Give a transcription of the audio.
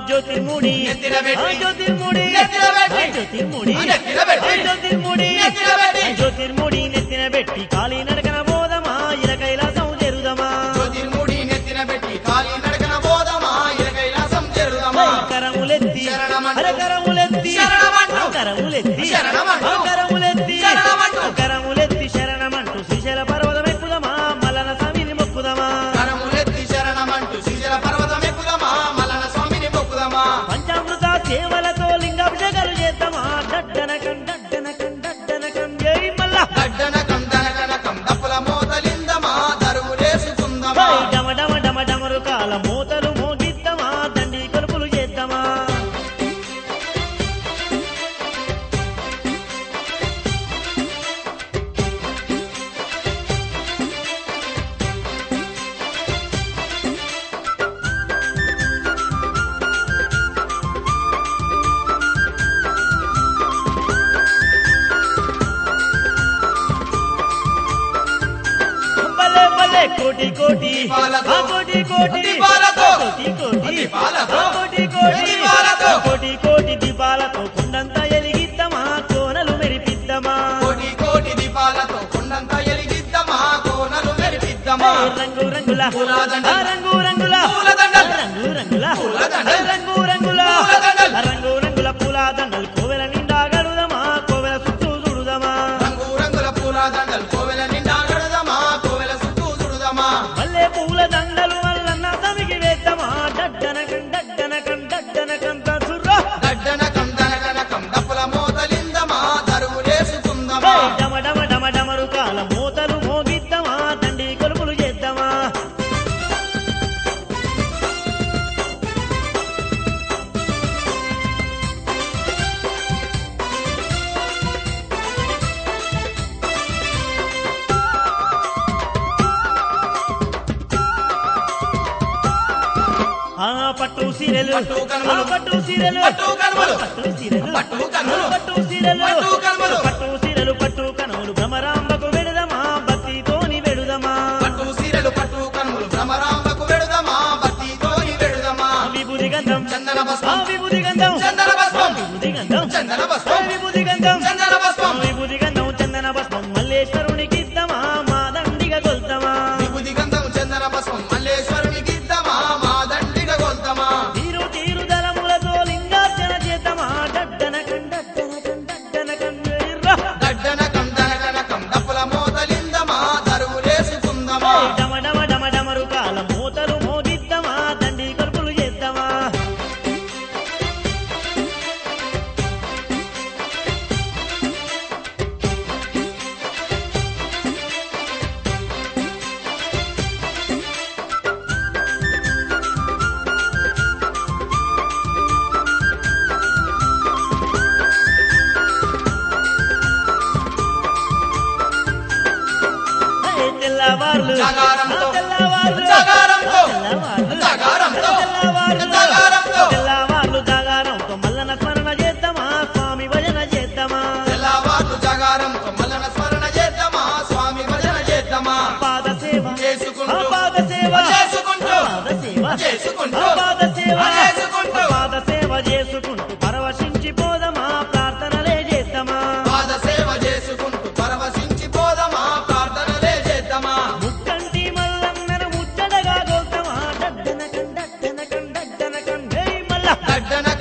జ్యోతిర్ముడి జ్యోతిర్ముడి జ్యోతిర్ముడి నెత్తిన పెట్టి కాలి నడకన బోధమా ఇల కైలాసం చేరుదమా జ్యోతిర్ముడి నెత్తిన పెట్టి కాలి నడకన బోధమా ఇల కైలాసం చేరుదమా కరములెత్తి కరములెత్తి కరములెత్తి కరములెత్తి శరణమంటూ శ్రీశైల పర్వతం ఎక్కుదమా మల్లన స్వామిని మొక్కుదమా కరములెత్తి శరణమంటూ శ్రీశైల పర్వతం ఎక్కుదమా మల్లన స్వామిని మొక్కుదమా పంచామృత సేవలతో లింగాభిషేకాలు చేద్దామా డడ్డనకం జై మల్ల దడ్డనకం దనకనకం దప్పుల మోతలిందమా దరువులేసుకుందమా డమ డమ డమ డమరు కాల మూతలు మోగిద్దామా దండి కొలుపులు చేద్దామా కోటి కోటి కోటి కోటి కోటి కోటి దీపాలతో కొండంతా ఎలిగిద్దామా కోనలు మెరిపిద్దామా కోటి కోటి దీపాలతో కొండంత ఎలిగిద్దామా కోనలు మెరిపిద్దామా రంగు రంగుల రంగు రంగుల పూలదండలు రంగు రంగుల పూలదండలు రంగు రంగుల పూలదండలు రంగు రంగుల పూలదండలు కోవెల నిండా గడుదమా కోవెల చుట్టూ చూడుదమా రంగు రంగుల పూలదండలు కోవెల నిండా గడుదమా కోవెల చుట్టూ చూడుదమా మల్లె పూల దండలు మల్లన్న తమికి వేద్దామా డడ్డనకం సుర్రా దడ్డనకం దనకనకం దప్పుల మోతలిందమా దరువులేసుకుందమా డమ డమ డమ డమరు కాల మూతలు మోగిద్దామా దండి కొలుపులు చేద్దామా పట్టు సీరెలు పట్టు కనుమలు పట్టు సీరెలు పట్టు కనుమలు పట్టు సీరెలు పట్టు కనుమలు పట్టు సీరెలు పట్టు కనుమలు పట్టు సీరెలు పట్టు కనుమలు భ్రమరాంబకు వెడుదమా భక్తితోని వెడుదమా పట్టు సీరెలు పట్టు కనుమలు భ్రమరాంబకు వెడుదమా భక్తితోని వెడుదమా విభూది గంధం చందన భస్మం విభూది గంధం చందన భస్మం విభూది గంధం చందన భస్మం విభూది గంధం చందన భస్మం విభూది గంధం చందన భస్మం మల్లేశ్వరునికి ఇద్దామా మా దండిగా కొల్తామా విభూది గంధం చందన భస్మం మల్లేశ్వరునికి ఇద్దామా మా దండిగా కొల్తామా తీరు తీరు దళములతో లింగార్చన చేద్దామా డడ్డనకం దడ్డనకం దనకనకం దప్పుల మోతలిందమా దరువులేసుకుందమా డమ డమ డమ డమరు కాల మూతలు మోగిద్దామా దండి కొలుపులు చేద్దామా తెల్లవార్లు జాగారంతో తెల్లవార్లు జాగారంతో తెల్లవార్లు జాగారంతో తెల్లవార్లు జాగారంతో తెల్లవార్లు జాగారంతో మల్లన స్మరణ చేద్దామా స్వామి భజన చేద్దామా తెల్లవార్లు జాగారంతో మల్లన స్మరణ చేద్దామా స్వామి భజన చేద్దామా పాద సేవ చేసుకుంటూ పాద సేవ చేసుకుంటూ పాద సేవ చేసుకుంటూ పాద సేవ చేసుకుంటూ పాద సేవ చేసుకుంటూ పరవశించి పోదమా ప్రార్థనలే చేద్దామా పాద సేవ చేసుకుంటూ పరవశించిపోదమా ప్రార్థనలే చేద్దామా ముక్కంటి మల్లన్నను ముచ్చటగా గోల్తామా డడ్డనకం జై మల్ల దడ్డన